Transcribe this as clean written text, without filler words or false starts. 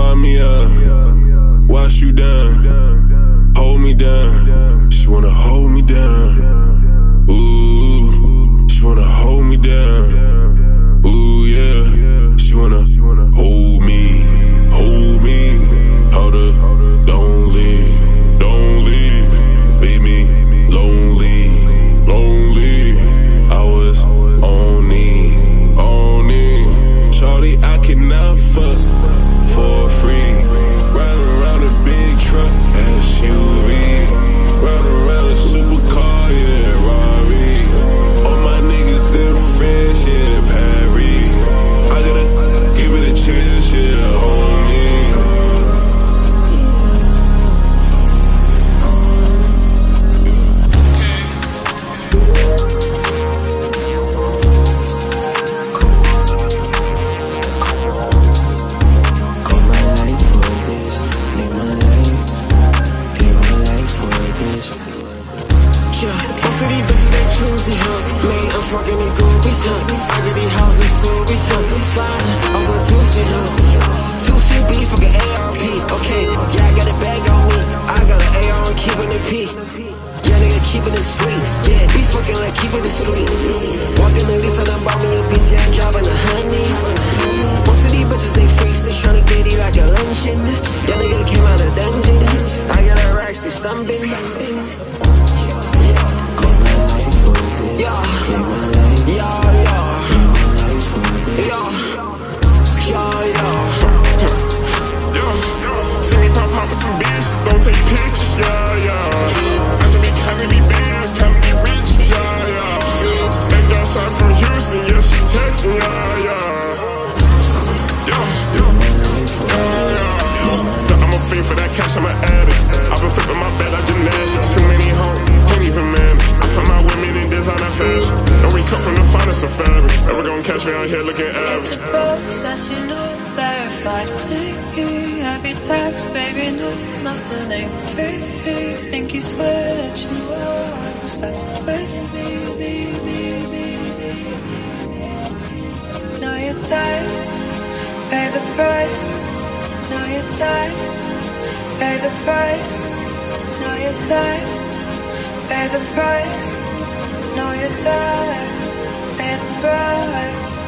call me up, wash you down, hold me down. She wanna hold me down. Ooh, she wanna hold me down. Ooh, yeah. She wanna hold me, hold me. Hold her, don't leave, leave me lonely, lonely. I was on it. Shorty, I cannot fuck for free. Riding around a big truck, SUV. Riding around a supercar, yeah, Rari. All my niggas in French, yeah, Paris. I gotta give it a chance, yeah, homie. Choosy, huh? Man, I'm fucking these groupies, huh? I get these houses, subies, huh? Sliding over Tucci, huh? 2 feet beef, fucking ARP, okay. Yeah, I got a bag on me. I got an AR, I'm keeping it P. Yeah, nigga, keeping it squeeze. Yeah, we fucking like keeping it sweet. Walking the lease, I done bought me a BC, I'm driving a honey. Most of these bitches, they freaks, they tryna get it like a luncheon. Yeah, nigga came out of dungeon. I got a racks, they stumbling. Yeah, yeah, see me pop with some bitches, don't take pictures, I just be counting these bands, counting these riches, That girl shot from Houston, yeah, she text me, I'm a fiend for that cash, I'm an addict. I've been flipping my bed like gymnastics. Too many hoes, can't even manage. I come out with me in designer fashion. And we come from the finest of fabrics. Never gonna catch me out here looking average. It's a process, you know, verified, clean. Every text, baby, no, not the name free. Think you swear that you are obsessed with me. Now you're tired, pay the price. Now you're tired, pay the price. Now you're tired, pay the price. Now you're tired, pay the price.